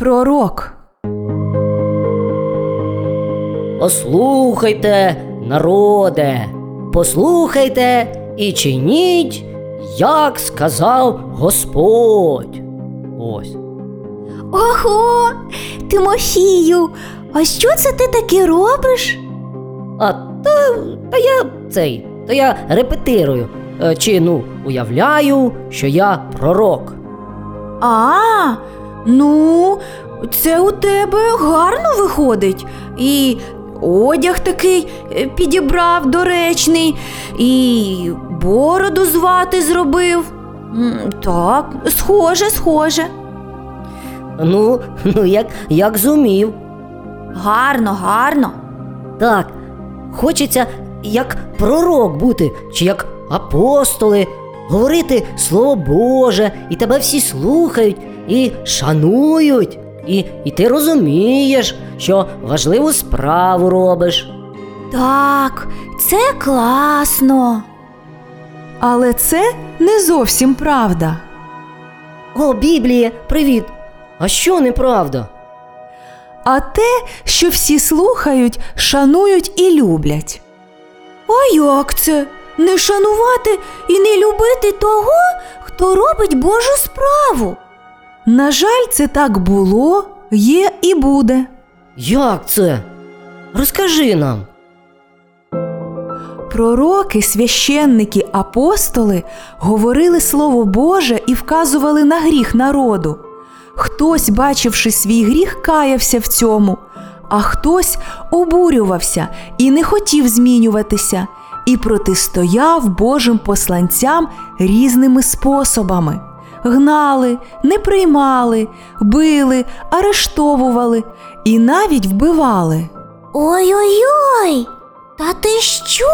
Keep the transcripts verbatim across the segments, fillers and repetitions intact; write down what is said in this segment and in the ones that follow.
Пророк. Послухайте, народе, послухайте і чиніть, як сказав Господь. Ось. Ого, Тимофію, а що це ти таке робиш? А та, та я цей, та я репетирую, е, чи ну уявляю, що я пророк. А, ну, це у тебе гарно виходить. І одяг такий підібрав доречний, і бороду звати зробив. М, Так, схоже, схоже. Ну, ну як, як зумів. Гарно, гарно. Так, хочеться як пророк бути, чи як апостоли, говорити Слово Боже, і тебе всі слухають, і шанують, і, і ти розумієш, що важливу справу робиш. Так, це класно. Але це не зовсім правда. О, Біблія, привіт! А що неправда? А те, що всі слухають, шанують і люблять. А як це? Не шанувати і не любити того, хто робить Божу справу? На жаль, це так було, є і буде. Як це? Розкажи нам. Пророки, священники, апостоли говорили Слово Боже і вказували на гріх народу. Хтось, бачивши свій гріх, каявся в цьому, а хтось обурювався і не хотів змінюватися, і протистояв Божим посланцям різними способами. Гнали, не приймали, били, арештовували і навіть вбивали. Ой-ой-ой, та ти що?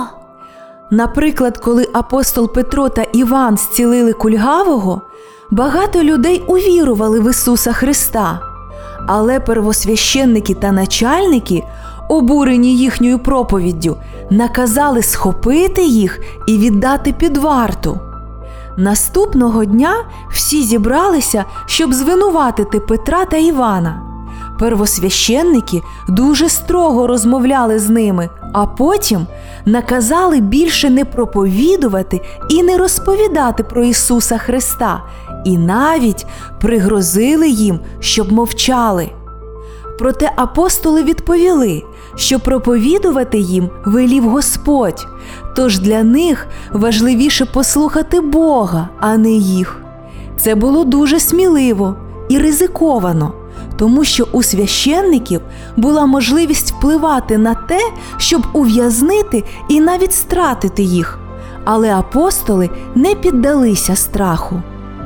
Наприклад, коли апостол Петро та Іван зцілили кульгавого, багато людей увірували в Ісуса Христа. Але первосвященники та начальники, обурені їхньою проповіддю, наказали схопити їх і віддати під варту. Наступного дня всі зібралися, щоб звинуватити Петра та Івана. Первосвященники дуже строго розмовляли з ними, а потім наказали більше не проповідувати і не розповідати про Ісуса Христа, і навіть пригрозили їм, щоб мовчали. Проте апостоли відповіли, що проповідувати їм велів Господь, тож для них важливіше послухати Бога, а не їх. Це було дуже сміливо і ризиковано, тому що у священників була можливість впливати на те, щоб ув'язнити і навіть стратити їх. Але апостоли не піддалися страху.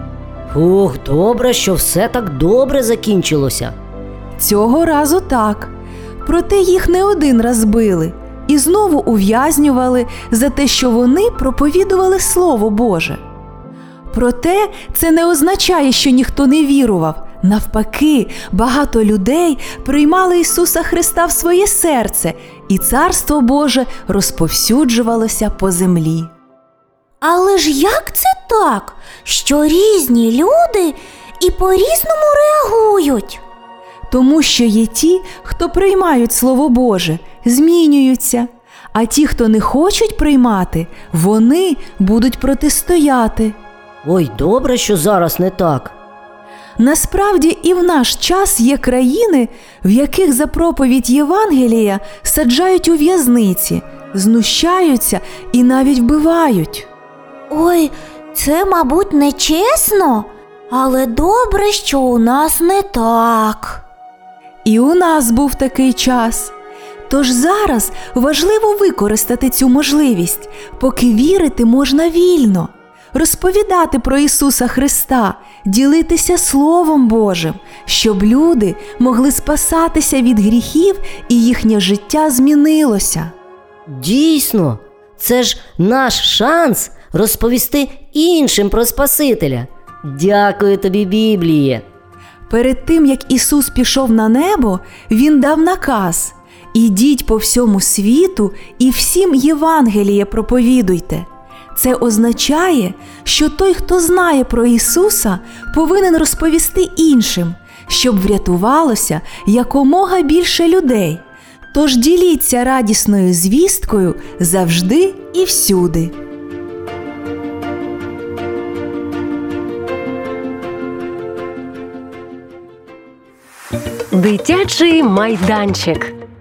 Фух, добре, що все так добре закінчилося. Цього разу так. Проте їх не один раз били і знову ув'язнювали за те, що вони проповідували Слово Боже. Проте це не означає, що ніхто не вірував. Навпаки, багато людей приймали Ісуса Христа в своє серце, і Царство Боже розповсюджувалося по землі. Але ж як це так, що різні люди і по-різному реагують? Тому що є ті, хто приймають Слово Боже, змінюються, а ті, хто не хочуть приймати, вони будуть протистояти. Ой, добре, що зараз не так. Насправді і в наш час є країни, в яких за проповідь Євангелія саджають у в'язниці, знущаються і навіть вбивають. Ой, це, мабуть, нечесно, але добре, що у нас не так. І у нас був такий час. Тож зараз важливо використати цю можливість, поки вірити можна вільно, розповідати про Ісуса Христа, ділитися Словом Божим, щоб люди могли спасатися від гріхів і їхнє життя змінилося. Дійсно, це ж наш шанс розповісти іншим про Спасителя. Дякую тобі, Бібліє. Перед тим, як Ісус пішов на небо, Він дав наказ: «Ідіть по всьому світу і всім Євангеліє проповідуйте». Це означає, що той, хто знає про Ісуса, повинен розповісти іншим, щоб врятувалося якомога більше людей. Тож діліться радісною звісткою завжди і всюди. Дитячий майданчик.